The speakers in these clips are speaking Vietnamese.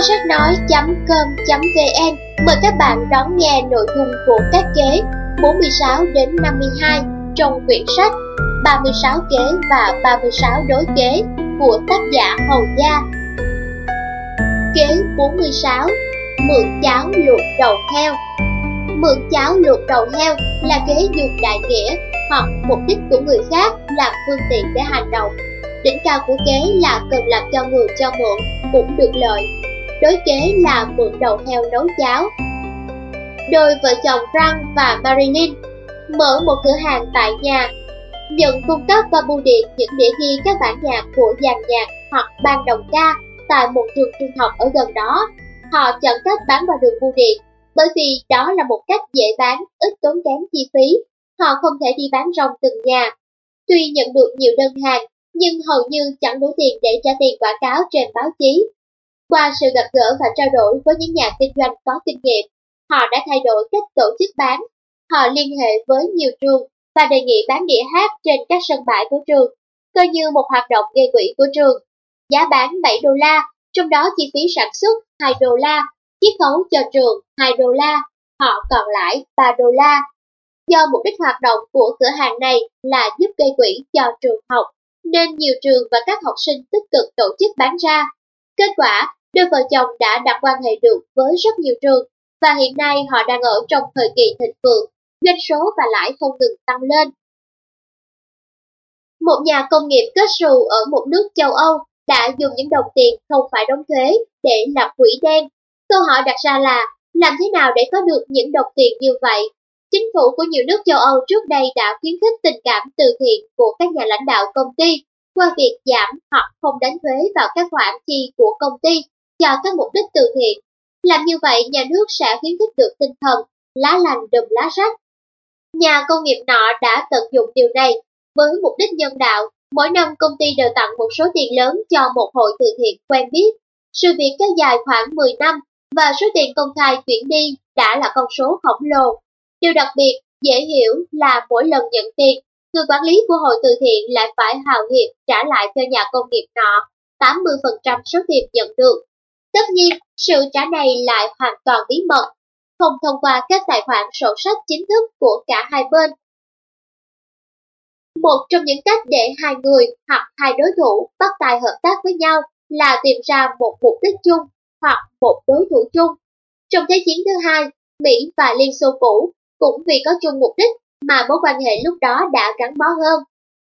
Kho sách nói.com.vn mời các bạn đón nghe nội dung của các kế 46 đến 52 trong quyển sách 36 kế và 36 đối kế của tác giả Hầu Gia. Kế 46. Mượn cháo luộc đầu heo. Mượn cháo luộc đầu heo là kế dùng đại nghĩa hoặc mục đích của người khác làm phương tiện để hành động. Đỉnh cao của kế là cần làm cho người cho mượn cũng được lợi. Đối kế là mượn đầu heo nấu cháo. Đôi vợ chồng Frank và Marilyn mở một cửa hàng tại nhà, nhận cung cấp qua bưu điện những đĩa ghi các bản nhạc của dàn nhạc hoặc ban đồng ca tại một trường trung học ở gần đó. Họ chọn cách bán qua đường bưu điện bởi vì đó là một cách dễ bán, ít tốn kém chi phí. Họ không thể đi bán rong từng nhà. Tuy nhận được nhiều đơn hàng, nhưng hầu như chẳng đủ tiền để trả tiền quảng cáo trên báo chí. Qua sự gặp gỡ và trao đổi với những nhà kinh doanh có kinh nghiệm, họ đã thay đổi cách tổ chức bán. Họ liên hệ với nhiều trường và đề nghị bán đĩa hát trên các sân bãi của trường, coi như một hoạt động gây quỹ của trường. Giá bán $7, trong đó chi phí sản xuất $2, chiết khấu cho trường $2, họ còn lãi $3. Do mục đích hoạt động của cửa hàng này là giúp gây quỹ cho trường học, nên nhiều trường và các học sinh tích cực tổ chức bán ra. Kết quả, đôi vợ chồng đã đặt quan hệ được với rất nhiều trường, và hiện nay họ đang ở trong thời kỳ thịnh vượng, doanh số và lãi không ngừng tăng lên. Một nhà công nghiệp kết xù ở một nước châu Âu đã dùng những đồng tiền không phải đóng thuế để lập quỹ đen. Câu hỏi đặt ra là, làm thế nào để có được những đồng tiền như vậy? Chính phủ của nhiều nước châu Âu trước đây đã khuyến khích tình cảm từ thiện của các nhà lãnh đạo công ty qua việc giảm hoặc không đánh thuế vào các khoản chi của công ty cho các mục đích từ thiện. Làm như vậy, nhà nước sẽ khuyến khích được tinh thần lá lành đùm lá rách. Nhà công nghiệp nọ đã tận dụng điều này với mục đích nhân đạo. Mỗi năm công ty đều tặng một số tiền lớn cho một hội từ thiện quen biết. Sự việc kéo dài khoảng 10 năm và số tiền công khai chuyển đi đã là con số khổng lồ. Điều đặc biệt, dễ hiểu là mỗi lần nhận tiền, người quản lý của hội từ thiện lại phải hào hiệp trả lại cho nhà công nghiệp nọ 80% số tiền nhận được. Tất nhiên, sự trả này lại hoàn toàn bí mật, không thông qua các tài khoản sổ sách chính thức của cả hai bên. Một trong những cách để hai người hoặc hai đối thủ bắt tay hợp tác với nhau là tìm ra một mục đích chung hoặc một đối thủ chung. Trong Thế chiến thứ hai, Mỹ và Liên Xô cũ cũng vì có chung mục đích mà mối quan hệ lúc đó đã gắn bó hơn.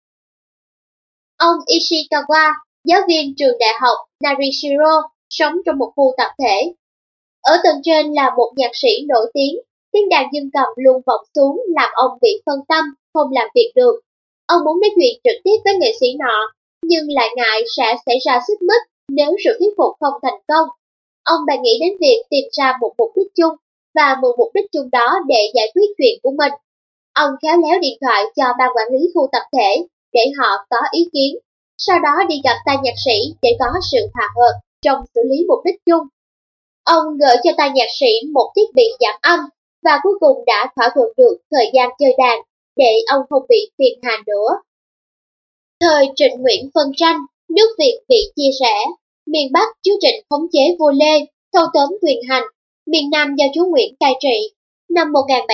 Ông Ishikawa, giáo viên trường đại học Narishiro, sống trong một khu tập thể. Ở tầng trên là một nhạc sĩ nổi tiếng đàn dương cầm luôn vọng xuống làm ông bị phân tâm, không làm việc được. Ông muốn nói chuyện trực tiếp với nghệ sĩ nọ, nhưng lại ngại sẽ xảy ra xích mích nếu sự thuyết phục không thành công. Ông bèn nghĩ đến việc tìm ra một mục đích chung và mượn mục đích chung đó để giải quyết chuyện của mình. Ông khéo léo điện thoại cho ban quản lý khu tập thể để họ có ý kiến, sau đó đi gặp tay nhạc sĩ để có sự hòa hợp trong xử lý mục đích chung. Ông gửi cho tay nhạc sĩ một thiết bị giảm âm và cuối cùng đã thỏa thuận được thời gian chơi đàn để ông không bị phiền hà nữa. Thời Trịnh Nguyễn phân tranh, nước Việt bị chia rẽ, miền Bắc chúa Trịnh khống chế vua Lê, thâu tóm quyền hành, miền Nam do chúa Nguyễn cai trị. Năm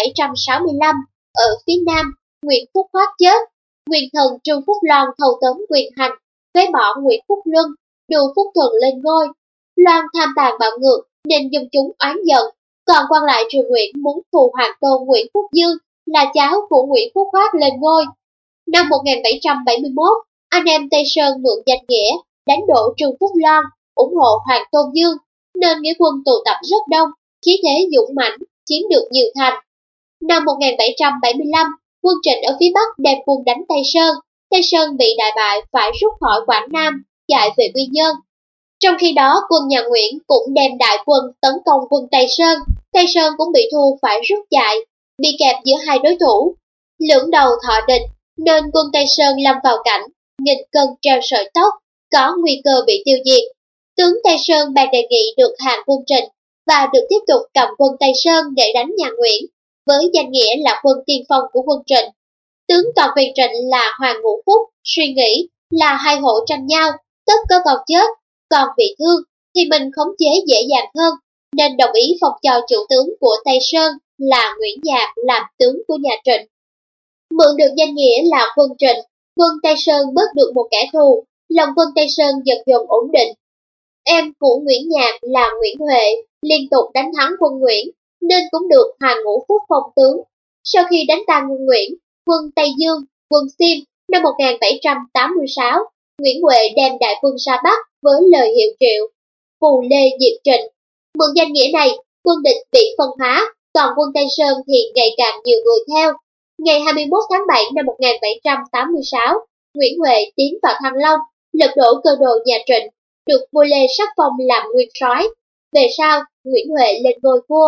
1765, ở phía Nam, Nguyễn Phúc Hoác chết, quyền thần Trương Phúc Loan thâu tóm quyền hành, phế bỏ Nguyễn Phúc Luân, đưa Phúc Thuần lên ngôi. Loan tham tàn bạo ngược nên dân chúng oán giận, còn quan lại triều Nguyễn muốn phù hoàng tôn Nguyễn Phúc Dương là cháu của Nguyễn Phúc Hoác lên ngôi. Năm 1771, anh em Tây Sơn mượn danh nghĩa đánh đổ Trương Phúc Loan, ủng hộ Hoàng Tôn Dương, nên nghĩa quân tụ tập rất đông, khí thế dũng mãnh, chiếm được nhiều thành. Năm 1775, quân Trịnh ở phía Bắc đem quân đánh Tây Sơn bị đại bại phải rút khỏi Quảng Nam, chạy về Quy Nhơn. Trong khi đó, quân nhà Nguyễn cũng đem đại quân tấn công quân Tây Sơn cũng bị thua phải rút chạy, bị kẹp giữa hai đối thủ. Lưỡng đầu thọ địch, nên quân Tây Sơn lâm vào cảnh nghìn cân treo sợi tóc, có nguy cơ bị tiêu diệt. Tướng Tây Sơn bèn đề nghị được hàng quân Trịnh và được tiếp tục cầm quân Tây Sơn để đánh nhà Nguyễn, với danh nghĩa là quân tiên phong của quân Trịnh. Tướng toàn quyền Trịnh là Hoàng Ngũ Phúc suy nghĩ là hai hộ tranh nhau, tất có con chết, còn bị thương, thì mình khống chế dễ dàng hơn, nên đồng ý phong cho chủ tướng của Tây Sơn là Nguyễn Nhạc làm tướng của nhà Trịnh. Mượn được danh nghĩa là quân Trịnh, quân Tây Sơn bớt được một kẻ thù, lòng quân Tây Sơn dần dần ổn định. Em của Nguyễn Nhạc là Nguyễn Huệ liên tục đánh thắng quân Nguyễn, nên cũng được Hoàng Ngũ Phúc phong tướng. Sau khi đánh tan quân Nguyễn, quân Tây Dương, quân Xiêm năm 1786, Nguyễn Huệ đem đại quân ra Bắc với lời hiệu triệu Phù Lê diệt Trịnh. Mượn danh nghĩa này, quân địch bị phân hóa, còn quân Tây Sơn thì ngày càng nhiều người theo. Ngày 21 tháng 7 năm 1786, Nguyễn Huệ tiến vào Thăng Long, lật đổ cơ đồ nhà Trịnh, được vua Lê sắc phong làm nguyên soái. Về sau, Nguyễn Huệ lên ngôi vua.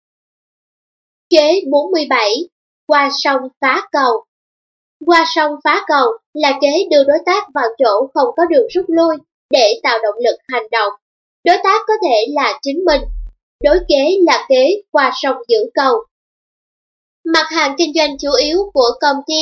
Kế 47. Qua sông phá cầu. Qua sông phá cầu là kế đưa đối tác vào chỗ không có đường rút lui để tạo động lực hành động. Đối tác có thể là chính mình. Đối kế là kế qua sông giữ cầu. Mặt hàng kinh doanh chủ yếu của công ty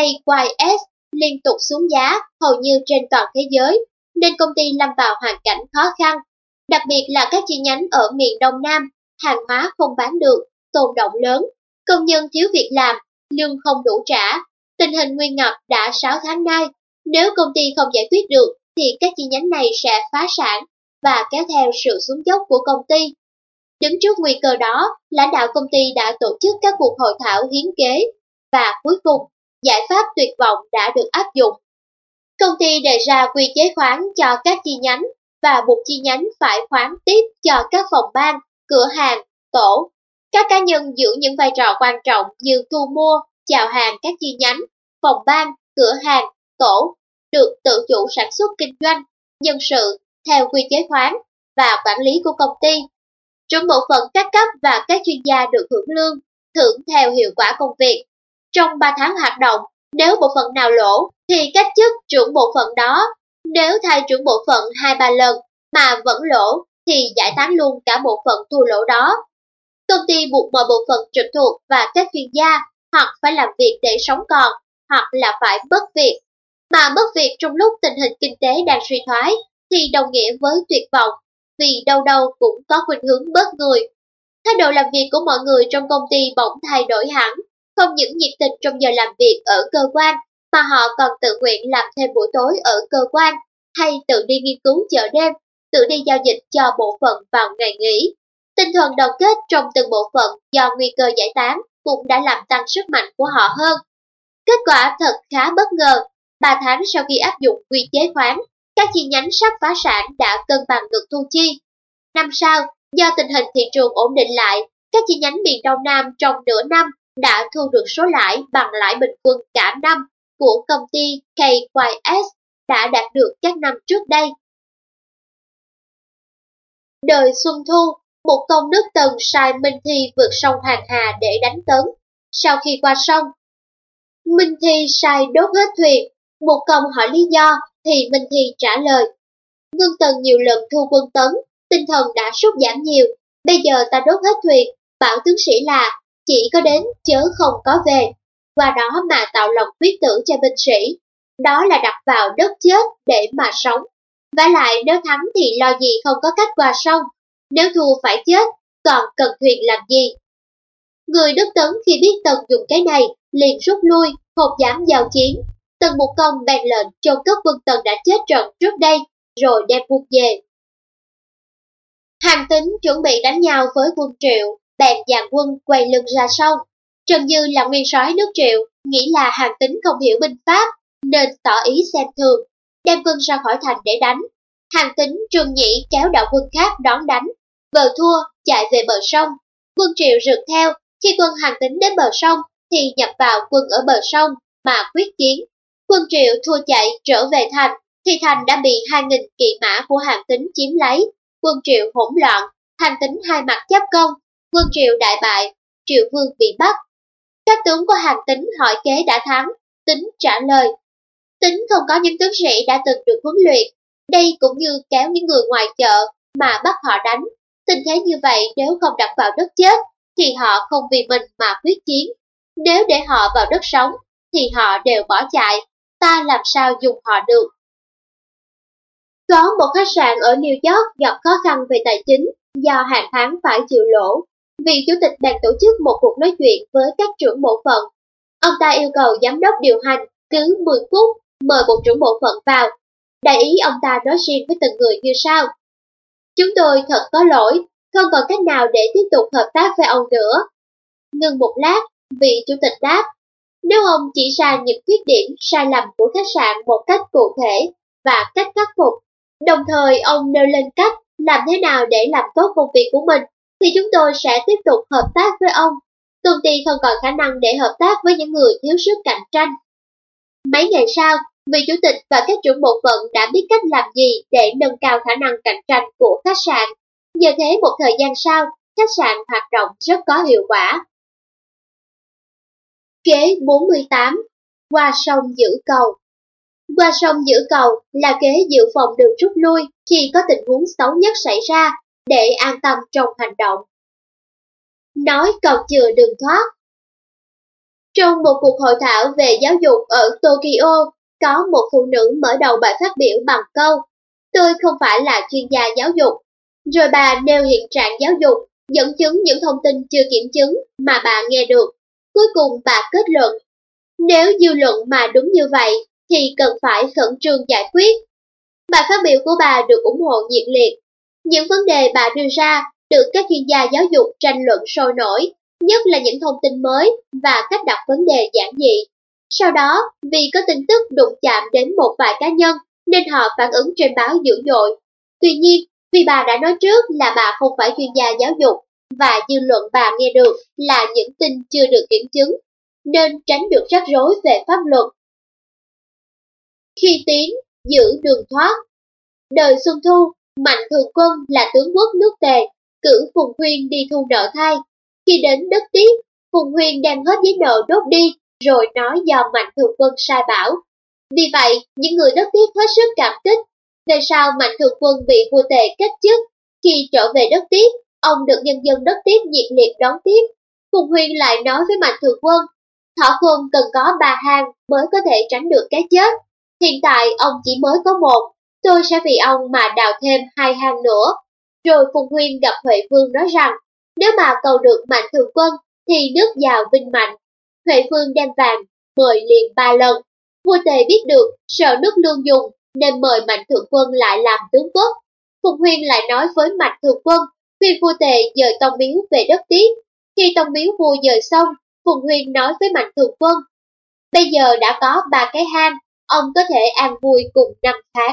KYS liên tục xuống giá hầu như trên toàn thế giới, nên công ty lâm vào hoàn cảnh khó khăn. Đặc biệt là các chi nhánh ở miền Đông Nam, hàng hóa không bán được, tồn đọng lớn, công nhân thiếu việc làm, lương không đủ trả. Tình hình nguy ngập đã 6 tháng nay. Nếu công ty không giải quyết được thì các chi nhánh này sẽ phá sản và kéo theo sự xuống dốc của công ty. Đứng trước nguy cơ đó, lãnh đạo công ty đã tổ chức các cuộc hội thảo hiến kế và cuối cùng, giải pháp tuyệt vọng đã được áp dụng. Công ty đề ra quy chế khoán cho các chi nhánh và buộc chi nhánh phải khoán tiếp cho các phòng ban, cửa hàng, tổ. Các cá nhân giữ những vai trò quan trọng như thu mua, chào hàng các chi nhánh, phòng ban, cửa hàng, tổ được tự chủ sản xuất kinh doanh, nhân sự theo quy chế khoán và quản lý của công ty. Trưởng bộ phận các cấp và các chuyên gia được hưởng lương, thưởng theo hiệu quả công việc. Trong 3 tháng hoạt động, nếu bộ phận nào lỗ thì cách chức trưởng bộ phận đó. Nếu thay trưởng bộ phận 2-3 lần mà vẫn lỗ thì giải tán luôn cả bộ phận thua lỗ đó. Công ty buộc mọi bộ phận trực thuộc và các chuyên gia hoặc phải làm việc để sống còn, hoặc là phải mất việc. Mà mất việc trong lúc tình hình kinh tế đang suy thoái thì đồng nghĩa với tuyệt vọng, vì đâu đâu cũng có khuynh hướng bớt người. Thái độ làm việc của mọi người trong công ty bỗng thay đổi hẳn, không những nhiệt tình trong giờ làm việc ở cơ quan, mà họ còn tự nguyện làm thêm buổi tối ở cơ quan, hay tự đi nghiên cứu chợ đêm, tự đi giao dịch cho bộ phận vào ngày nghỉ. Tinh thần đoàn kết trong từng bộ phận do nguy cơ giải tán cũng đã làm tăng sức mạnh của họ hơn. Kết quả thật khá bất ngờ. 3 tháng sau khi áp dụng quy chế khoán, các chi nhánh sắp phá sản đã cân bằng được thu chi. Năm sau, do tình hình thị trường ổn định lại, các chi nhánh miền Đông Nam trong nửa năm đã thu được số lãi bằng lãi bình quân cả năm của công ty KYS đã đạt được các năm trước đây. Đời Xuân Thu, một công nước Tần sai Minh Thi vượt sông Hoàng Hà để đánh Tấn. Sau khi qua sông, Minh Thi sai đốt hết thuyền. Một công hỏi lý do thì Minh Thi trả lời: Vương Tần nhiều lần thua quân Tấn, tinh thần đã sút giảm nhiều. Bây giờ ta đốt hết thuyền, bảo tướng sĩ là chỉ có đến chớ không có về. Qua đó mà tạo lòng quyết tử cho binh sĩ. Đó là đặt vào đất chết để mà sống. Vả lại nếu thắng thì lo gì không có cách qua sông. Nếu thua phải chết, còn cần thuyền làm gì? Người đất Tấn khi biết Tần dùng cái này, liền rút lui, không dám giao chiến. Tần Mục Công bèn lệnh chôn cất quân Tần đã chết trận trước đây, rồi đem quân về. Hàn Tín chuẩn bị đánh nhau với quân Triệu, bèn dàn quân quay lưng ra sông. Trần Dư là nguyên soái nước Triệu, nghĩ là Hàn Tín không hiểu binh pháp, nên tỏ ý xem thường, đem quân ra khỏi thành để đánh. Hàn Tín, Trương Nhĩ kéo đạo quân khác đón đánh, vờ thua chạy về bờ sông. Quân Triệu rượt theo, khi quân Hàn Tín đến bờ sông thì nhập vào quân ở bờ sông mà quyết chiến. Quân Triệu thua chạy trở về thành, thì thành đã bị 2.000 kỵ mã của Hàn Tín chiếm lấy. Quân Triệu hỗn loạn, Hàn Tín hai mặt giáp công, quân Triệu đại bại, Triệu Vương bị bắt. Các tướng của Hàn Tín hỏi kế đã thắng, Tín trả lời: Tín không có những tướng sĩ đã từng được huấn luyện, đây cũng như kéo những người ngoài chợ mà bắt họ đánh. Tình thế như vậy nếu không đặt vào đất chết thì họ không vì mình mà quyết chiến. Nếu để họ vào đất sống thì họ đều bỏ chạy, ta làm sao dùng họ được. Có một khách sạn ở New York gặp khó khăn về tài chính do hàng tháng phải chịu lỗ. Vị chủ tịch bèn tổ chức một cuộc nói chuyện với các trưởng bộ phận. Ông ta yêu cầu giám đốc điều hành cứ 10 phút mời một trưởng bộ phận vào. Đại ý ông ta nói riêng với từng người như sau: "Chúng tôi thật có lỗi, không còn cách nào để tiếp tục hợp tác với ông nữa." Ngừng một lát, vị chủ tịch đáp: "Nếu ông chỉ ra những khuyết điểm sai lầm của khách sạn một cách cụ thể và cách khắc phục, đồng thời ông nêu lên cách làm thế nào để làm tốt công việc của mình, thì chúng tôi sẽ tiếp tục hợp tác với ông. Công ty không còn khả năng để hợp tác với những người thiếu sức cạnh tranh." Mấy ngày sau, vị chủ tịch và các trưởng bộ phận đã biết cách làm gì để nâng cao khả năng cạnh tranh của khách sạn. Nhờ thế một thời gian sau, khách sạn hoạt động rất có hiệu quả. Kế 48. Qua sông giữ cầu. Qua sông giữ cầu là kế dự phòng đường rút lui khi có tình huống xấu nhất xảy ra để an tâm trong hành động. Nói còn chừa đường thoát. Trong một cuộc hội thảo về giáo dục ở Tokyo, có một phụ nữ mở đầu bài phát biểu bằng câu: "Tôi không phải là chuyên gia giáo dục." Rồi bà nêu hiện trạng giáo dục, dẫn chứng những thông tin chưa kiểm chứng mà bà nghe được. Cuối cùng bà kết luận: "Nếu dư luận mà đúng như vậy, thì cần phải khẩn trương giải quyết." Bài phát biểu của bà được ủng hộ nhiệt liệt. Những vấn đề bà đưa ra được các chuyên gia giáo dục tranh luận sôi nổi, nhất là những thông tin mới và cách đặt vấn đề giản dị. Sau đó, vì có tin tức đụng chạm đến một vài cá nhân nên họ phản ứng trên báo dữ dội. Tuy nhiên, vì bà đã nói trước là bà không phải chuyên gia giáo dục và dư luận bà nghe được là những tin chưa được kiểm chứng, nên tránh được rắc rối về pháp luật. Khi tiến, giữ đường thoát. Đời Xuân Thu, Mạnh Thường Quân là tướng quốc nước Tề, cử Phùng Huyên đi thu nợ thay. Khi đến đất Tiết, Phùng Huyên đem hết giấy nợ đốt đi, rồi nói do Mạnh Thường Quân sai bảo. Vì vậy, những người đất Tiết hết sức cảm kích. Về sau Mạnh Thường Quân bị vua Tề cách chức. Khi trở về đất Tiết, ông được nhân dân đất Tiết nhiệt liệt đón tiếp. Phùng Huyên lại nói với Mạnh Thường Quân: "Thọ Quân cần có 3 hang mới có thể tránh được cái chết. Hiện tại ông chỉ mới có 1, tôi sẽ vì ông mà đào thêm 2 hang nữa." Rồi Phùng Huyên gặp Huệ Vương nói rằng, nếu mà cầu được Mạnh Thường Quân thì nước giàu vinh mạnh. Huệ Vương đem vàng, mời liền 3 lần. Vua Tề biết được, sợ nước lương dùng, nên mời Mạnh Thường Quân lại làm tướng quốc. Phùng Huyên lại nói với Mạnh Thường Quân, khuyên vua Tề dời tông miếu về đất Tiết. Khi tông miếu vua dời xong, Phùng Huyên nói với Mạnh Thường Quân: "Bây giờ đã có 3 cái hang, ông có thể an vui cùng 5 tháng."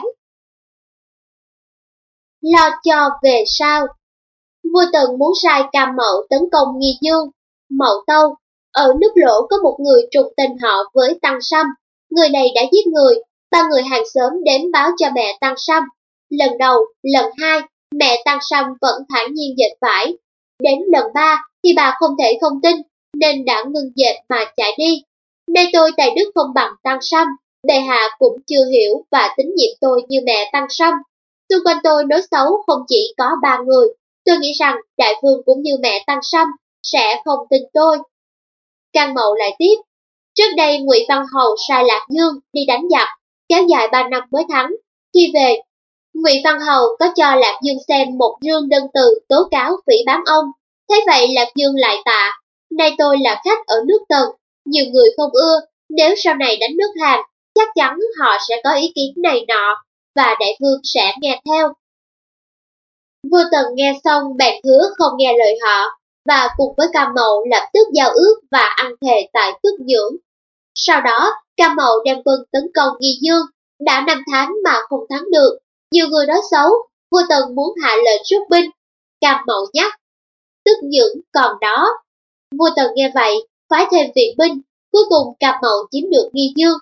Lo cho về sau. Vua Tần muốn sai Cam Mậu tấn công Nghi Dương, Mậu Tâu. Ở nước Lỗ có một người trùng tên họ với Tăng Sâm. Người này đã giết người. 3 người hàng xóm đến báo cho mẹ Tăng Sâm. Lần đầu, lần 2, mẹ Tăng Sâm vẫn thản nhiên dệt vải. Đến lần 3 thì bà không thể không tin, nên đã ngưng dệt mà chạy đi. Nay tôi tài đức không bằng Tăng Sâm, bệ hạ cũng chưa hiểu và tín nhiệm tôi như mẹ Tăng Sâm. Xung quanh tôi nói xấu không chỉ có 3 người. Tôi nghĩ rằng đại vương cũng như mẹ Tăng Sâm sẽ không tin tôi. Cang Mậu lại tiếp: "Trước đây Ngụy Văn Hầu sai Lạc Dương đi đánh giặc, kéo dài 3 năm mới thắng. Khi về, Ngụy Văn Hầu có cho Lạc Dương xem một rương đơn từ tố cáo phỉ báng ông. Thế vậy Lạc Dương lại tạ. Nay tôi là khách ở nước Tần, nhiều người không ưa, nếu sau này đánh nước Hàn, chắc chắn họ sẽ có ý kiến này nọ, và đại vương sẽ nghe theo." Vua Tần nghe xong bèn hứa không nghe lời họ, và cùng với Cam Mậu lập tức giao ước và ăn thề tại Tức Dưỡng. Sau đó, Cam Mậu đem quân tấn công Nghi Dương, đã 5 tháng mà không thắng được. Nhiều người nói xấu, vua Tần muốn hạ lệnh rút binh. Cam Mậu nhắc: "Tức Dưỡng còn đó." Vua Tần nghe vậy, phái thêm viện binh, cuối cùng Cam Mậu chiếm được Nghi Dương.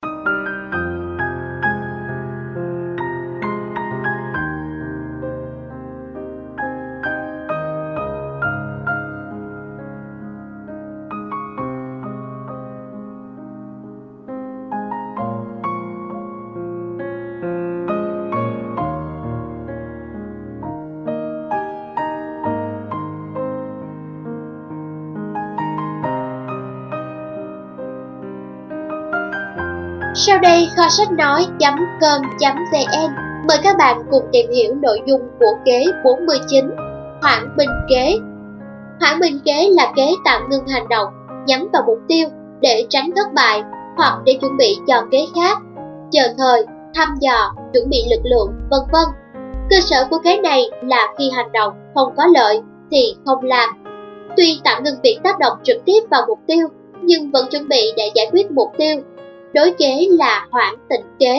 Sau đây kho sách nói.com.vn Mời các bạn cùng tìm hiểu nội dung của kế 49, hoãn binh kế. Hoãn binh kế là kế tạm ngưng hành động nhắm vào mục tiêu để tránh thất bại hoặc để chuẩn bị cho kế khác, chờ thời, thăm dò, chuẩn bị lực lượng, vân vân. Cơ sở của kế này là khi hành động không có lợi thì không làm. Tuy tạm ngưng việc tác động trực tiếp vào mục tiêu, nhưng vẫn chuẩn bị để giải quyết mục tiêu. Đối kế là hoãn tịnh kế.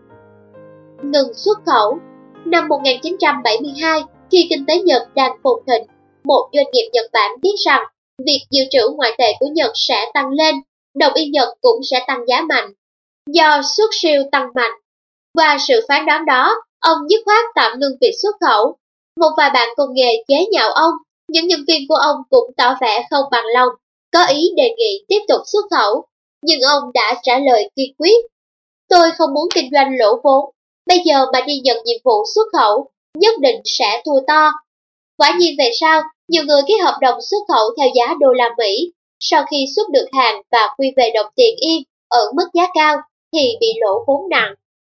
Ngừng xuất khẩu. Năm 1972, khi kinh tế Nhật đang phồn thịnh, một doanh nghiệp Nhật Bản biết rằng việc dự trữ ngoại tệ của Nhật sẽ tăng lên, đồng yên Nhật cũng sẽ tăng giá mạnh. Do xuất siêu tăng mạnh và sự phán đoán đó, ông dứt khoát tạm ngưng việc xuất khẩu. Một vài bạn cùng nghề chế nhạo ông, những nhân viên của ông cũng tỏ vẻ không bằng lòng, có ý đề nghị tiếp tục xuất khẩu. Nhưng ông đã trả lời kiên quyết: "Tôi không muốn kinh doanh lỗ vốn, bây giờ mà đi nhận nhiệm vụ xuất khẩu, nhất định sẽ thua to." Quả nhiên về sau, nhiều người ký hợp đồng xuất khẩu theo giá đô la Mỹ. Sau khi xuất được hàng và quy về đồng tiền yên ở mức giá cao thì bị lỗ vốn nặng.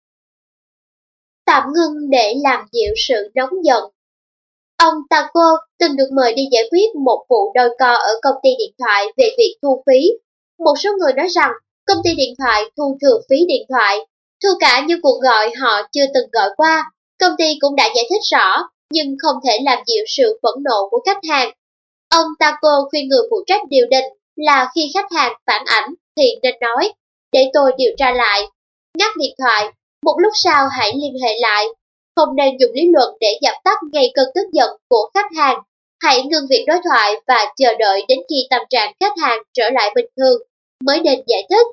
Tạm ngưng để làm dịu sự nóng giận. Ông Tako từng được mời đi giải quyết một vụ đôi co ở công ty điện thoại về việc thu phí. Một số người nói rằng công ty điện thoại thu thừa phí điện thoại, thu cả những cuộc gọi họ chưa từng gọi qua. Công ty cũng đã giải thích rõ, nhưng không thể làm dịu sự phẫn nộ của khách hàng. Ông Tako khuyên người phụ trách điều đình là khi khách hàng phản ảnh thì nên nói: "Để tôi điều tra lại." Ngắt điện thoại, một lúc sau hãy liên hệ lại. Không nên dùng lý luận để dập tắt ngay cơn tức giận của khách hàng. Hãy ngưng việc đối thoại và chờ đợi đến khi tâm trạng khách hàng trở lại bình thường mới nên giải thích.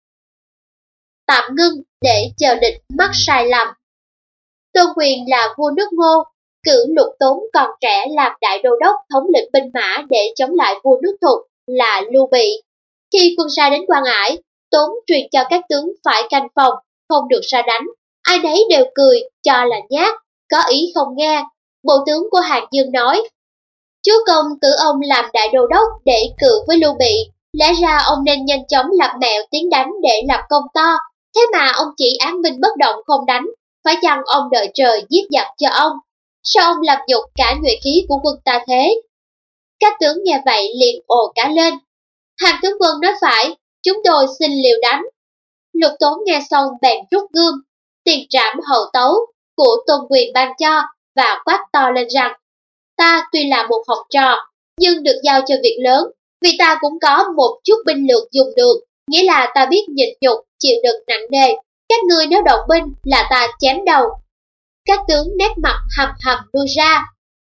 Tạm ngưng để chờ địch mắc sai lầm. Tôn Quyền là vua nước Ngô, cử Lục Tốn còn trẻ làm đại đô đốc thống lĩnh binh mã để chống lại vua nước Thục là Lưu Bị. Khi quân sai đến Quan Ải, Tốn truyền cho các tướng phải canh phòng, không được ra đánh. Ai nấy đều cười, cho là nhát, có ý không nghe. Bộ tướng của Hàn Dương nói: "Chúa công cử ông làm đại đô đốc để cự với Lưu Bị, lẽ ra ông nên nhanh chóng lập mẹo tiến đánh để lập công to. Thế mà ông chỉ án binh bất động không đánh, phải chăng ông đợi trời giết giặc cho ông? Sao ông làm nhục cả nhuệ khí của quân ta thế?" Các tướng nghe vậy liền ồ cả lên. Hàn tướng quân nói phải, chúng tôi xin liều đánh. Lục Tốn nghe xong bèn rút gươm, tiền trảm hậu tấu của Tôn Quyền ban cho và quát to lên rằng: "Ta tuy là một học trò, nhưng được giao cho việc lớn, vì ta cũng có một chút binh lược dùng được, nghĩa là ta biết nhịn nhục, chịu đựng nặng nề. Các ngươi nếu động binh là ta chém đầu." Các tướng nét mặt hầm hầm lui ra.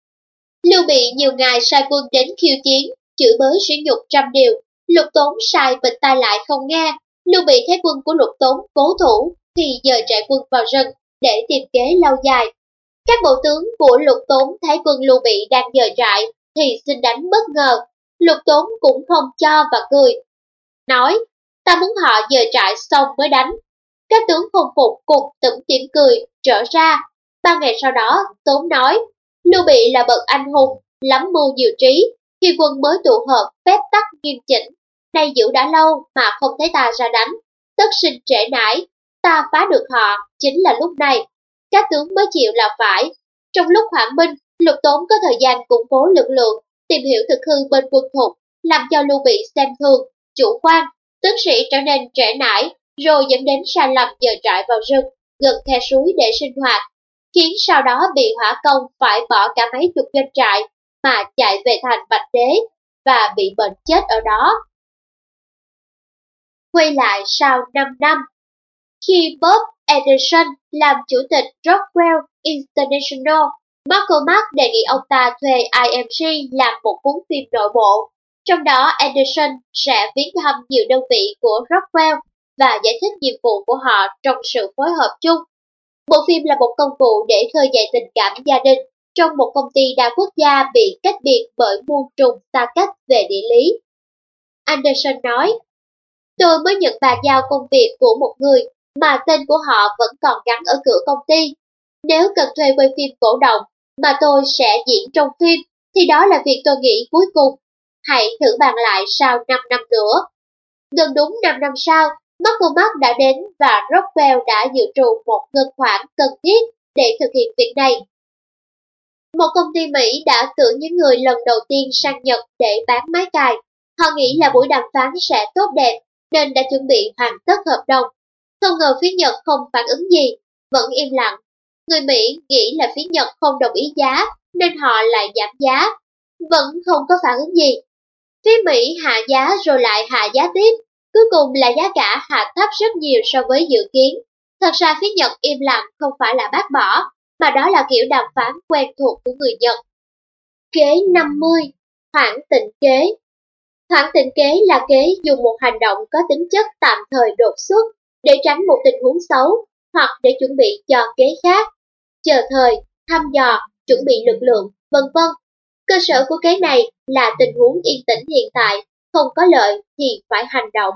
Lưu Bị nhiều ngày sai quân đến khiêu chiến, chửi bới sỉ nhục trăm điều. Lục Tốn sai bịt tai lại không nghe. Lưu Bị thấy quân của Lục Tốn cố thủ thì dời trại quân vào rừng để tìm kế lâu dài. Các bộ tướng của Lục Tốn thấy quân Lưu Bị đang dời trại thì xin đánh bất ngờ. Lục Tốn cũng không cho và cười, nói: "Ta muốn họ dời trại xong mới đánh." Các tướng không phục cùng tủm tỉm cười trở ra. 3 ngày sau đó, Tốn nói: "Lưu Bị là bậc anh hùng, lắm mưu nhiều trí, khi quân mới tụ hợp phép tắc nghiêm chỉnh, nay giữ đã lâu mà không thấy ta ra đánh, tất sinh trễ nải, ta phá được họ chính là lúc này." Các tướng mới chịu là phải. Trong lúc hoãn binh, Lục Tốn có thời gian củng cố lực lượng, tìm hiểu thực hư bên quân Thục, làm cho Lưu Bị xem thường, chủ quan, tướng sĩ trở nên trễ nải, rồi dẫn đến sai lầm dời trại vào rừng, gần khe suối để sinh hoạt, khiến sau đó bị hỏa công phải bỏ cả mấy chục doanh trại mà chạy về thành Bạch Đế và bị bệnh chết ở đó. Quay lại sau 5 năm, khi Bob Anderson làm chủ tịch Rockwell International, McCormack đề nghị ông ta thuê IMG làm một cuốn phim nội bộ. Trong đó Anderson sẽ viếng thăm nhiều đơn vị của Rockwell và giải thích nhiệm vụ của họ trong sự phối hợp chung. Bộ phim là một công cụ để khơi dậy tình cảm gia đình trong một công ty đa quốc gia bị cách biệt bởi muôn trùng xa cách về địa lý. Anderson nói: "Tôi mới nhận bàn giao công việc của một người mà tên của họ vẫn còn gắn ở cửa công ty. Nếu cần thuê quay phim cổ động mà tôi sẽ diễn trong phim thì đó là việc tôi nghĩ cuối cùng. Hãy thử bàn lại sau 5 năm nữa." Gần đúng 5 năm sau, McCormack đã đến và Rockwell đã dự trù một ngân khoản cần thiết để thực hiện việc này. Một công ty Mỹ đã cử những người lần đầu tiên sang Nhật để bán máy cài. Họ nghĩ là buổi đàm phán sẽ tốt đẹp nên đã chuẩn bị hoàn tất hợp đồng. Không ngờ phía Nhật không phản ứng gì, vẫn im lặng. Người Mỹ nghĩ là phía Nhật không đồng ý giá nên họ lại giảm giá, vẫn không có phản ứng gì. Phía Mỹ hạ giá rồi lại hạ giá tiếp, cuối cùng là giá cả hạ thấp rất nhiều so với dự kiến. Thật ra phía Nhật im lặng không phải là bác bỏ, mà đó là kiểu đàm phán quen thuộc của người Nhật. Kế 50. Hoãn tịnh kế. Hoãn tịnh kế là kế dùng một hành động có tính chất tạm thời đột xuất để tránh một tình huống xấu hoặc để chuẩn bị cho kế khác, chờ thời, thăm dò, chuẩn bị lực lượng, vân vân. Cơ sở của kế này là tình huống yên tĩnh hiện tại, không có lợi thì phải hành động.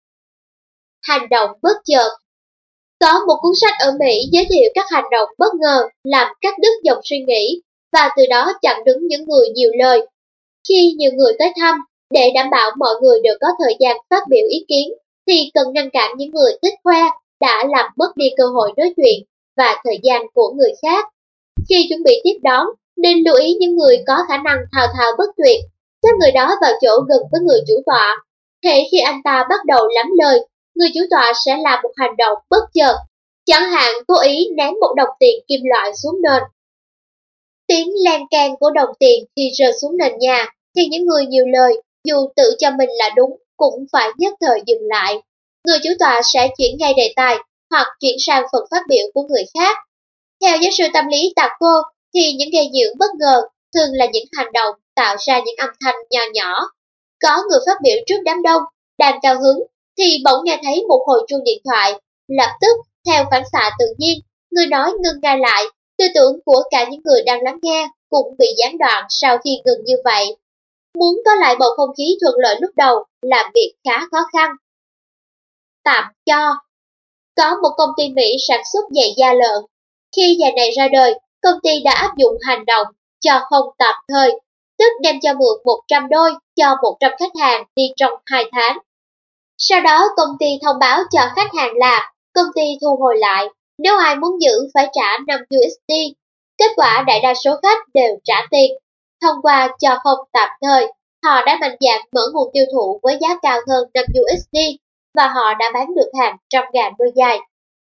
Hành động bất chợt. Có một cuốn sách ở Mỹ giới thiệu các hành động bất ngờ làm cắt đứt dòng suy nghĩ và từ đó chặn đứng những người nhiều lời. Khi nhiều người tới thăm, để đảm bảo mọi người đều có thời gian phát biểu ý kiến, thì cần ngăn cản những người thích khoe đã làm mất đi cơ hội nói chuyện và thời gian của người khác. Khi chuẩn bị tiếp đón, nên lưu ý những người có khả năng thao thao bất tuyệt, xếp người đó vào chỗ gần với người chủ tọa. Hễ khi anh ta bắt đầu lắm lời, người chủ tọa sẽ làm một hành động bất chợt, chẳng hạn cố ý ném một đồng tiền kim loại xuống nền. Tiếng len keng của đồng tiền khi rơi xuống nền nhà, thì những người nhiều lời, dù tự cho mình là đúng, cũng phải nhất thời dừng lại. Người chủ tọa sẽ chuyển ngay đề tài hoặc chuyển sang phần phát biểu của người khác. Theo giáo sư tâm lý Taco, thì những gây nhiễu bất ngờ thường là những hành động tạo ra những âm thanh nho nhỏ. Có người phát biểu trước đám đông, đang cao hứng, thì bỗng nghe thấy một hồi chuông điện thoại. Lập tức, theo phản xạ tự nhiên, người nói ngưng ngay lại, tư tưởng của cả những người đang lắng nghe cũng bị gián đoạn sau khi ngừng như vậy. Muốn có lại bầu không khí thuận lợi lúc đầu là việc khá khó khăn. Tạm cho. Có một công ty Mỹ sản xuất giày da lợn. Khi giày này ra đời, công ty đã áp dụng hành động cho không tạm thời, tức đem cho mượn 100 đôi cho 100 khách hàng đi trong 2 tháng. Sau đó công ty thông báo cho khách hàng là công ty thu hồi lại, nếu ai muốn giữ phải trả 5 USD. Kết quả đại đa số khách đều trả tiền. Thông qua cho không tạm thời, họ đã mạnh dạn mở nguồn tiêu thụ với giá cao hơn 5 USD và họ đã bán được hàng trăm ngàn đôi giày.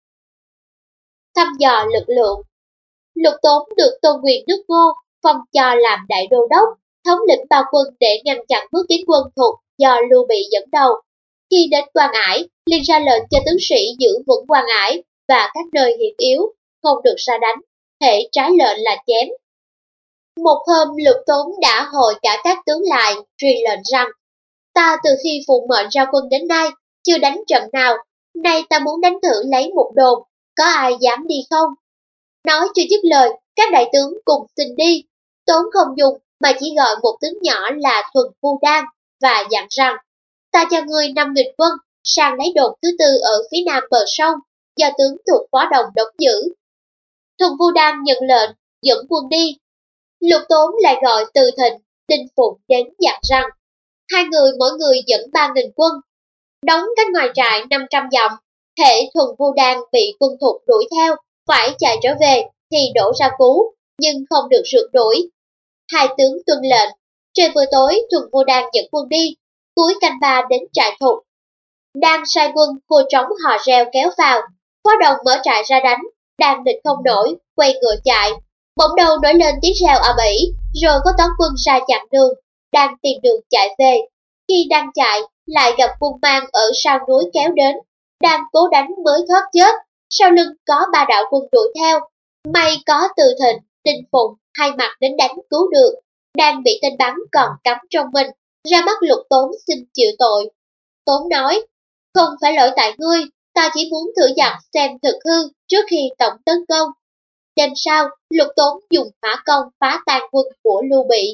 Thăm dò lực lượng. Lục Tốn được Tôn Quyền nước Ngô phong cho làm đại đô đốc, thống lĩnh bao quân để ngăn chặn bước tiến quân Thục do Lưu Bị dẫn đầu. Khi đến Quan Ải, liền ra lệnh cho tướng sĩ giữ vững Quan Ải và các nơi hiểm yếu, không được ra đánh, hễ trái lệnh là chém. Một hôm Lục Tốn đã hội cả các tướng lại, truyền lệnh rằng: ta từ khi phụ mệnh ra quân đến nay, chưa đánh trận nào, nay ta muốn đánh thử lấy một đồn, có ai dám đi không? Nói chưa dứt lời, các đại tướng cùng xin đi. Tốn không dùng mà chỉ gọi một tướng nhỏ là Thuần Vu Đan và dặn rằng: ta cho ngươi 5.000 quân sang lấy đồn thứ tư ở phía nam bờ sông, do tướng thuộc Phó Đồng đóng giữ. Thuần Vu Đan nhận lệnh, dẫn quân đi. Lục Tốn lại gọi Từ Thịnh, Đinh Phụng đến dặn rằng: hai người mỗi người dẫn 3.000 quân, đóng cách ngoài trại 500 dặm. Hễ Thuần Vu Đan bị quân Thục đuổi theo, phải chạy trở về thì đổ ra cứu, nhưng không được rượt đuổi. Hai tướng tuân lệnh. Trời vừa tối, Thuần Vu Đan dẫn quân đi, cuối canh ba đến trại Thục. Đang sai quân cua trống hò reo kéo vào, Phó Đồng mở trại ra đánh, đang địch không nổi, quay ngựa chạy. Bỗng đầu nổi lên tiếng reo ầm ĩ, rồi có toán quân ra chặn đường, đang tìm đường chạy về. Khi đang chạy, lại gặp quân mang ở sau núi kéo đến, đang cố đánh mới thoát chết. Sau lưng có 3 đạo quân đuổi theo. May có Từ Thịnh, Đinh Phụng hai mặt đến đánh cứu được, đang bị tên bắn còn cắm trong mình, ra mắt Lục Tốn xin chịu tội. Tốn nói: không phải lỗi tại ngươi, ta chỉ muốn thử dặn xem thực hư trước khi tổng tấn công. Đêm sau, Lục Tốn dùng hỏa công phá tan quân của Lưu Bị.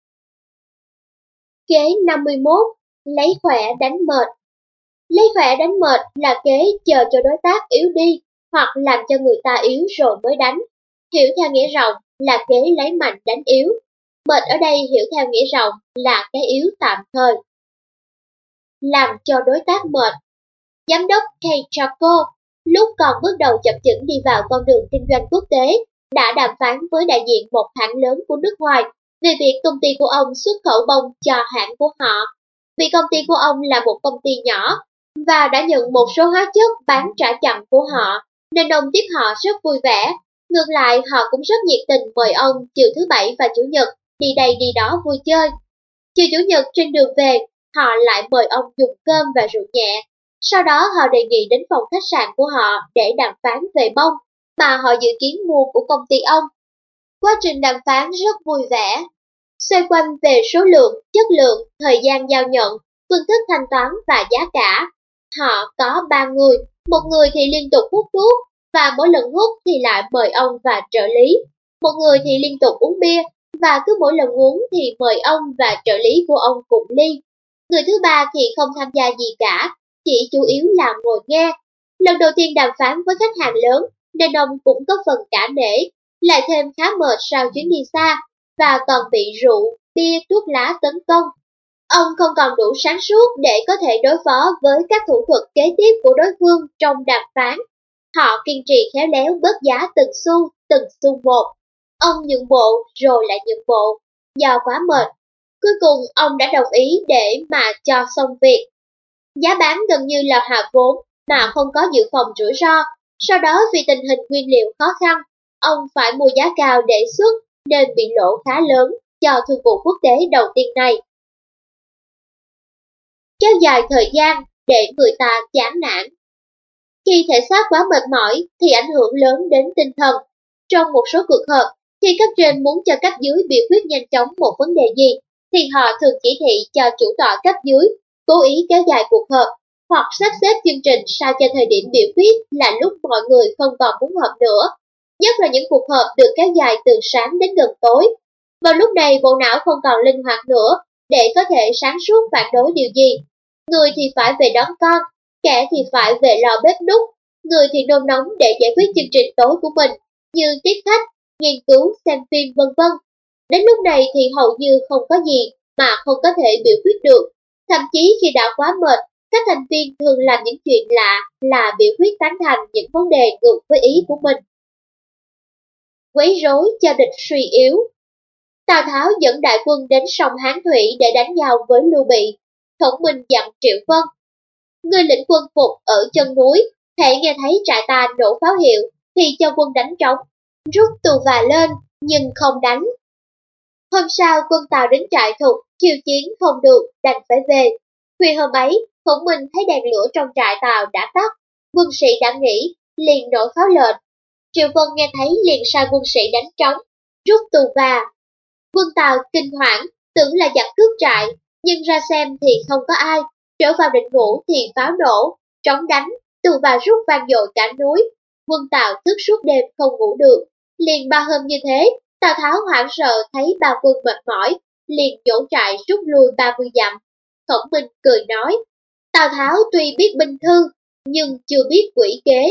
Kế 51. Lấy khỏe đánh mệt. Lấy khỏe đánh mệt là kế chờ cho đối tác yếu đi, hoặc làm cho người ta yếu rồi mới đánh. Hiểu theo nghĩa rộng là kế lấy mạnh đánh yếu. Mệt ở đây hiểu theo nghĩa rộng là cái yếu tạm thời. Làm cho đối tác mệt. Giám đốc Kate Chaco lúc còn bước đầu chập chững đi vào con đường kinh doanh quốc tế, đã đàm phán với đại diện một hãng lớn của nước ngoài về việc công ty của ông xuất khẩu bông cho hãng của họ. Vì công ty của ông là một công ty nhỏ và đã nhận một số hóa chất bán trả chậm của họ, nên ông tiếp họ rất vui vẻ. Ngược lại, họ cũng rất nhiệt tình mời ông chiều thứ Bảy và Chủ nhật đi đây đi đó vui chơi. Chiều Chủ nhật trên đường về, họ lại mời ông dùng cơm và rượu nhẹ. Sau đó họ đề nghị đến phòng khách sạn của họ để đàm phán về bông mà họ dự kiến mua của công ty ông. Quá trình đàm phán rất vui vẻ, xoay quanh về số lượng, chất lượng, thời gian giao nhận, phương thức thanh toán và giá cả. Họ có 3 người, một người thì liên tục hút thuốc và mỗi lần hút thì lại mời ông và trợ lý. Một người thì liên tục uống bia và cứ mỗi lần uống thì mời ông và trợ lý của ông cùng ly. Người thứ ba thì không tham gia gì cả, chỉ chủ yếu là ngồi nghe. Lần đầu tiên đàm phán với khách hàng lớn nên ông cũng có phần cả nể, lại thêm khá mệt sau chuyến đi xa và còn bị rượu, bia, thuốc lá tấn công. Ông không còn đủ sáng suốt để có thể đối phó với các thủ thuật kế tiếp của đối phương trong đàm phán. Họ kiên trì khéo léo bớt giá từng xu một. Ông nhượng bộ rồi lại nhượng bộ, do quá mệt. Cuối cùng ông đã đồng ý để mà cho xong việc. Giá bán gần như là hạ vốn mà không có dự phòng rủi ro. Sau đó vì tình hình nguyên liệu khó khăn, ông phải mua giá cao để xuất nên bị lỗ khá lớn cho thương vụ quốc tế đầu tiên này. Kéo dài thời gian để người ta chán nản. Khi thể xác quá mệt mỏi thì ảnh hưởng lớn đến tinh thần. Trong một số cuộc họp, khi cấp trên muốn cho cấp dưới biểu quyết nhanh chóng một vấn đề gì, thì họ thường chỉ thị cho chủ tọa cấp dưới cố ý kéo dài cuộc họp hoặc sắp xếp chương trình sao cho thời điểm biểu quyết là lúc mọi người không còn muốn họp nữa. Nhất là những cuộc họp được kéo dài từ sáng đến gần tối. Vào lúc này bộ não không còn linh hoạt nữa để có thể sáng suốt phản đối điều gì. Người thì phải về đón con, kẻ thì phải về lò bếp núc, người thì nôn nóng để giải quyết chương trình tối của mình như tiếp khách, nghiên cứu, xem phim vân vân. Đến lúc này thì hầu như không có gì mà không có thể biểu quyết được. Thậm chí khi đã quá mệt, các thành viên thường làm những chuyện lạ là biểu quyết tán thành những vấn đề ngược với ý của mình. Quấy rối cho địch suy yếu. Tào Tháo dẫn đại quân đến sông Hán Thủy để đánh nhau với Lưu Bị. Khổng Minh dặn Triệu Vân: ngươi lĩnh quân phục ở chân núi, hễ nghe thấy trại ta nổ pháo hiệu thì cho quân đánh trống, rút tù và lên nhưng không đánh. Hôm sau quân Tào đến trại Thục, khiêu chiến không được đành phải về. Khuya hôm ấy, Khổng Minh thấy đèn lửa trong trại Tào đã tắt, quân sĩ đã nghỉ, liền nổ pháo lệnh. Triệu Vân nghe thấy liền sai quân sĩ đánh trống, rút tù và. Quân Tào kinh hoảng, tưởng là giặc cướp trại, nhưng ra xem thì không có ai. Trở vào định ngủ thì pháo nổ, trống đánh, tù và rút vang dội cả núi. Quân Tào thức suốt đêm không ngủ được. Liền 3 hôm như thế, Tào Tháo hoảng sợ thấy ba quân mệt mỏi, liền nhổ trại rút lui 30 dặm. Khổng Minh cười nói: Tào Tháo tuy biết binh thư, nhưng chưa biết quỷ kế.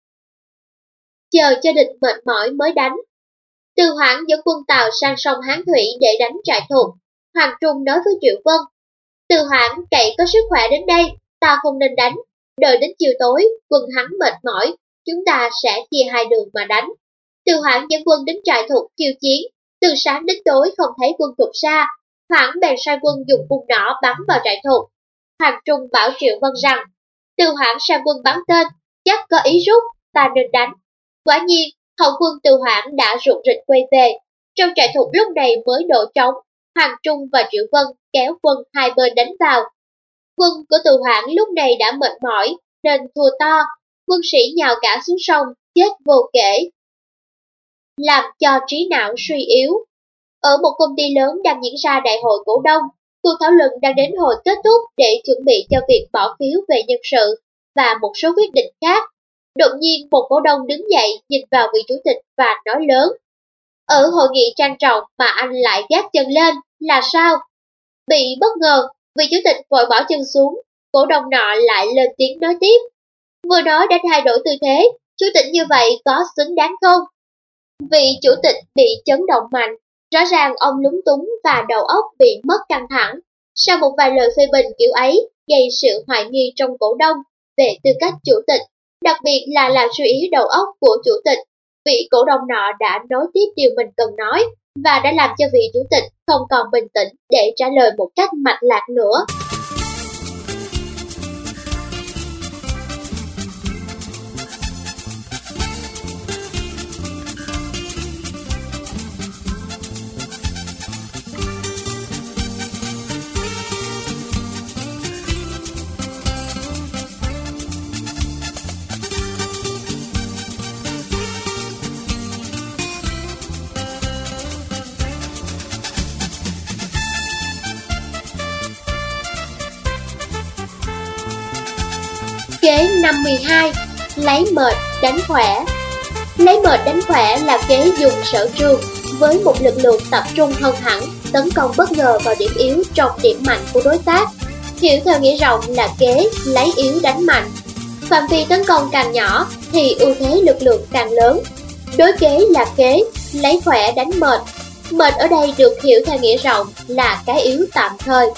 Chờ cho địch mệt mỏi mới đánh. Từ Hoảng dẫn quân Tào sang sông Hán Thủy để đánh trại Thục. Hoàng Trung nói với Triệu Vân: Từ Hoảng cậy có sức khỏe đến đây, ta không nên đánh. Đợi đến chiều tối, quân hắn mệt mỏi, chúng ta sẽ chia hai đường mà đánh. Từ Hoảng dẫn quân đến trại Thục khiêu chiến. Từ sáng đến tối không thấy quân Thục xa, Hoảng bèn sai quân dùng cung nỏ bắn vào trại Thục. Hoàng Trung bảo Triệu Vân rằng: Từ Hoảng sai quân bắn tên, chắc có ý rút, ta nên đánh. Quả nhiên, hậu quân Từ Hoảng đã rục rịch quay về. Trong trại Thục lúc này mới nổ trống, Hoàng Trung và Triệu Vân kéo quân hai bên đánh vào. Quân của Từ Hoảng lúc này đã mệt mỏi nên thua to, quân sĩ nhào cả xuống sông, chết vô kể, làm cho trí não suy yếu. Ở một công ty lớn đang diễn ra đại hội cổ đông, cuộc thảo luận đang đến hồi kết thúc để chuẩn bị cho việc bỏ phiếu về nhân sự và một số quyết định khác. Đột nhiên một cổ đông đứng dậy nhìn vào vị chủ tịch và nói lớn: Ở hội nghị trang trọng mà anh lại gác chân lên, là sao? Bị bất ngờ, vị chủ tịch vội bỏ chân xuống, cổ đông nọ lại lên tiếng nói tiếp: Vừa nói đã thay đổi tư thế, chủ tịch như vậy có xứng đáng không? Vị chủ tịch bị chấn động mạnh, rõ ràng ông lúng túng và đầu óc bị mất căng thẳng. Sau một vài lời phê bình kiểu ấy gây sự hoài nghi trong cổ đông về tư cách chủ tịch, đặc biệt là làm suy yếu đầu óc của chủ tịch. Vị cổ đông nọ đã nối tiếp điều mình cần nói và đã làm cho vị chủ tịch không còn bình tĩnh để trả lời một cách mạch lạc nữa. Kế 52. Lấy mệt đánh khỏe. Lấy mệt đánh khỏe là kế dùng sở trường với một lực lượng tập trung hơn hẳn, tấn công bất ngờ vào điểm yếu trong điểm mạnh của đối tác. Hiểu theo nghĩa rộng là kế lấy yếu đánh mạnh. Phạm vi tấn công càng nhỏ thì ưu thế lực lượng càng lớn. Đối kế là kế lấy khỏe đánh mệt. Mệt ở đây được hiểu theo nghĩa rộng là cái yếu tạm thời.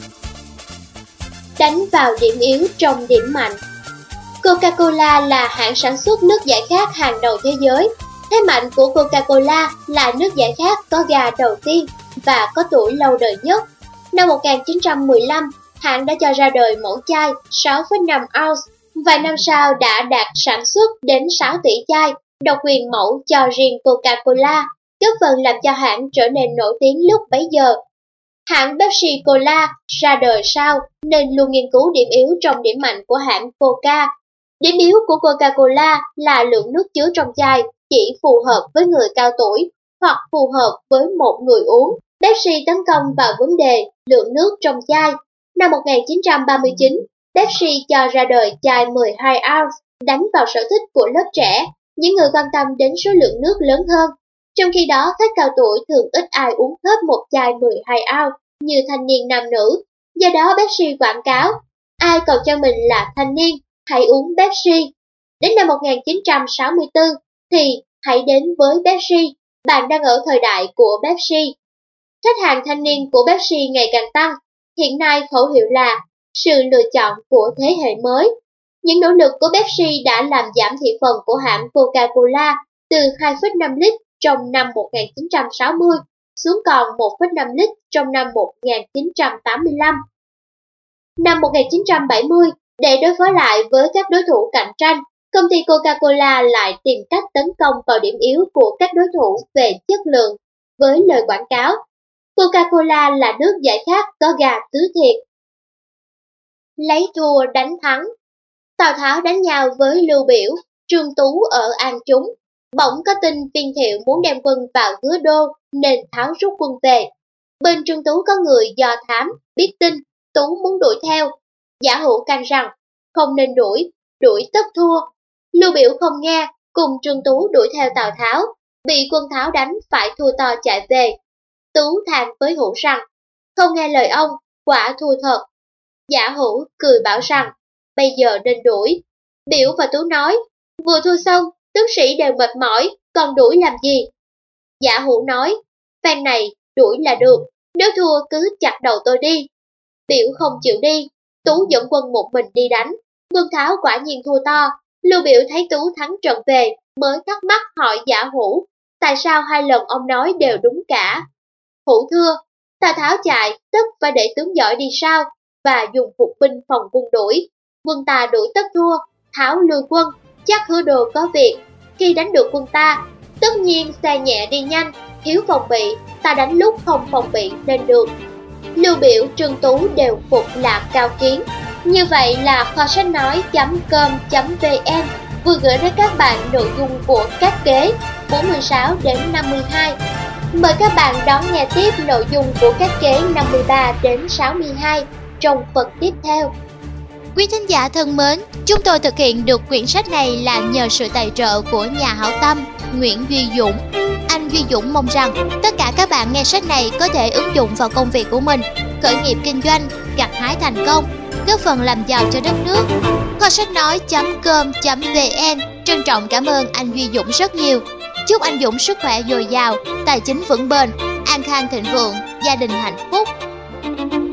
Đánh vào điểm yếu trong điểm mạnh. Coca-Cola là hãng sản xuất nước giải khát hàng đầu thế giới. Thế mạnh của Coca-Cola là nước giải khát có ga đầu tiên và có tuổi lâu đời nhất. Năm 1915, hãng đã cho ra đời mẫu chai 6,5 ounce. Vài năm sau đã đạt sản xuất đến 6 tỷ chai, độc quyền mẫu cho riêng Coca-Cola, góp phần làm cho hãng trở nên nổi tiếng lúc bấy giờ. Hãng Pepsi Cola ra đời sau nên luôn nghiên cứu điểm yếu trong điểm mạnh của hãng Coca. Điểm yếu của Coca-Cola là lượng nước chứa trong chai chỉ phù hợp với người cao tuổi hoặc phù hợp với một người uống. Pepsi tấn công vào vấn đề lượng nước trong chai. Năm 1939, Pepsi cho ra đời chai 12 ounce, đánh vào sở thích của lớp trẻ, những người quan tâm đến số lượng nước lớn hơn. Trong khi đó, khách cao tuổi thường ít ai uống hết một chai 12 ounce như thanh niên nam nữ. Do đó Pepsi quảng cáo, ai cầu cho mình là thanh niên, hãy uống Pepsi. Đến năm 1964 thì hãy đến với Pepsi, bạn đang ở thời đại của Pepsi. Khách hàng thanh niên của Pepsi ngày càng tăng, hiện nay khẩu hiệu là sự lựa chọn của thế hệ mới. Những nỗ lực của Pepsi đã làm giảm thị phần của hãng Coca-Cola từ 2,5 lít trong năm 1960 xuống còn 1,5 lít trong năm 1985. Năm 1970, để đối phó lại với các đối thủ cạnh tranh, công ty Coca-Cola lại tìm cách tấn công vào điểm yếu của các đối thủ về chất lượng với lời quảng cáo Coca-Cola là nước giải khát có ga tứ thiệt. Lấy thua đánh thắng. Tào Tháo đánh nhau với Lưu Biểu, Trương Tú ở An Chúng. Bỗng có tin Viên Thiệu muốn đem quân vào Hứa Đô nên Tháo rút quân về. Bên Trương Tú có người do thám, biết tin, Tú muốn đuổi theo. Giả Hữu can rằng, không nên đuổi tất thua. Lưu Biểu không nghe, cùng Trương Tú đuổi theo Tào Tháo, bị quân Tháo đánh phải thua to chạy về. Tú than với Hữu rằng, không nghe lời ông, quả thua thật. Giả Hữu cười bảo rằng, bây giờ nên đuổi. Biểu và Tú nói, vừa thua xong, tướng sĩ đều mệt mỏi, còn đuổi làm gì? Giả Hữu nói, phen này đuổi là được, nếu thua cứ chặt đầu tôi đi. Biểu không chịu đi, Tú dẫn quân một mình đi đánh. Vương Tháo quả nhiên thua to. Lưu Biểu thấy Tú thắng trận về, mới thắc mắc hỏi Giả Hữu, tại sao hai lần ông nói đều đúng cả? Hữu thưa, Tào Tháo chạy, tất phải để tướng giỏi đi sau, và dùng phục binh phòng quân đuổi. Quân ta đuổi tất thua, Tháo lui quân, chắc Hứa Đô có việc. Khi đánh được quân ta, tất nhiên xe nhẹ đi nhanh, thiếu phòng bị, ta đánh lúc không phòng bị nên được. Lưu Biểu, Trương Tú đều phục Lạc Cao Kiến. Như vậy là kho sách nói.com.vn vừa gửi đến các bạn nội dung của các kế 46 đến 52. Mời các bạn đón nghe tiếp nội dung của các kế 53 đến 62 trong phần tiếp theo. Quý thính giả thân mến, chúng tôi thực hiện được quyển sách này là nhờ sự tài trợ của nhà hảo tâm Nguyễn Duy Dũng. Anh Duy Dũng mong rằng tất cả các bạn nghe sách này có thể ứng dụng vào công việc của mình, khởi nghiệp kinh doanh, gặt hái thành công, góp phần làm giàu cho đất nước. Kho sách nói.com.vn trân trọng cảm ơn anh Duy Dũng rất nhiều. Chúc anh Dũng sức khỏe dồi dào, tài chính vững bền, an khang thịnh vượng, gia đình hạnh phúc.